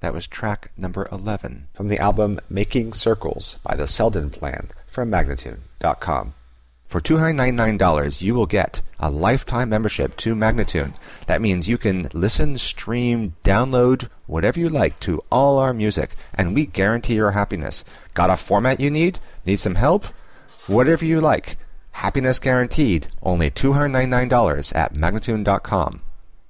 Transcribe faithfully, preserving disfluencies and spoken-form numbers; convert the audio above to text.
That was track number eleven. From the album Making Circles by the Selden Plan from Magnatune dot com. For two hundred ninety-nine dollars, you will get a lifetime membership to Magnatune. That means you can listen, stream, download, whatever you like to all our music, and we guarantee your happiness. Got a format you need? Need some help? Whatever you like. Happiness guaranteed. Only two hundred ninety-nine dollars at Magnatune dot com.